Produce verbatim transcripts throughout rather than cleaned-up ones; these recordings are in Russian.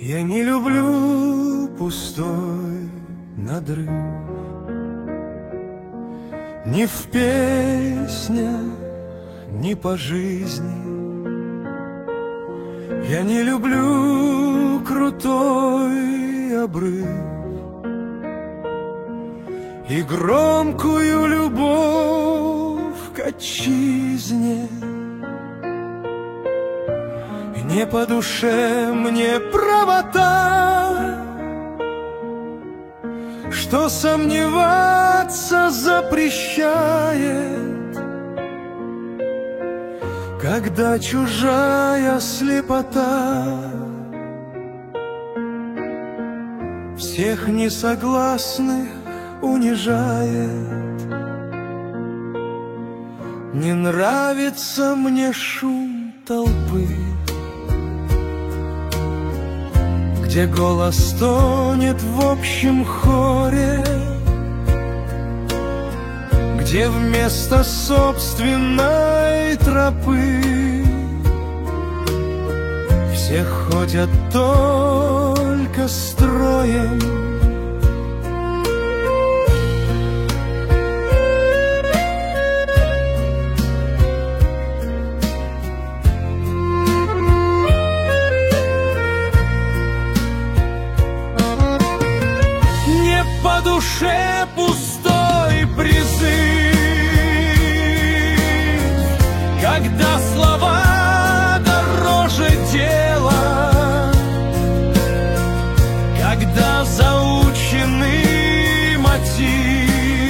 Я не люблю пустой надрыв ни в песнях, ни по жизни. Я не люблю крутой обрыв и громкую любовь к отчизне. Не по душе мне правота, что сомневаться запрещает, когда чужая слепота всех несогласных унижает. Не нравится мне шум толпы, где голос тонет в общем хоре, где вместо собственной тропы все ходят только строем. По душе пустой призыв, когда слова дороже дела, когда заученный мотив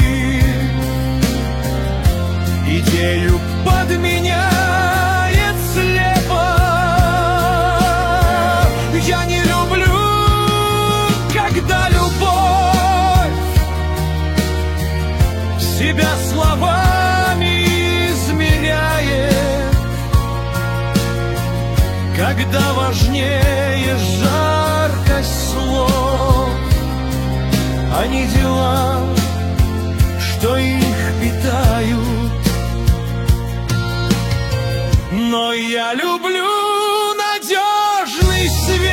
идею подменяет слепо. Я не люблю, когда любовь себя словами измеряет, когда важнее жаркость слов, а не дела, что их питают. Но я люблю надежный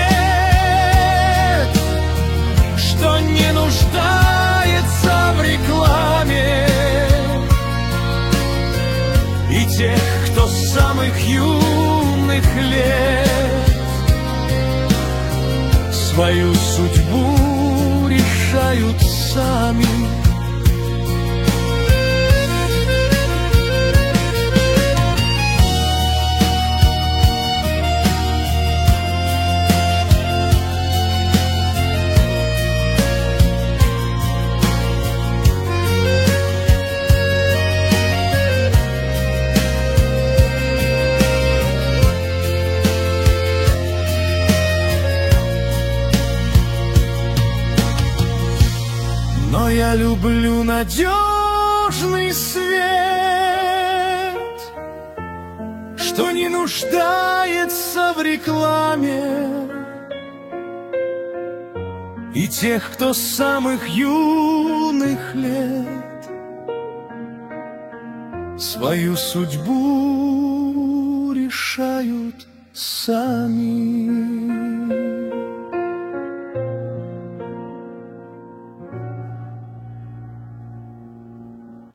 свет, что не нуждается в рекламе, и тех, кто с самых юных лет свою судьбу решают сами. Но я люблю надежный свет, что не нуждается в рекламе, и тех, кто с самых юных лет свою судьбу решают сами.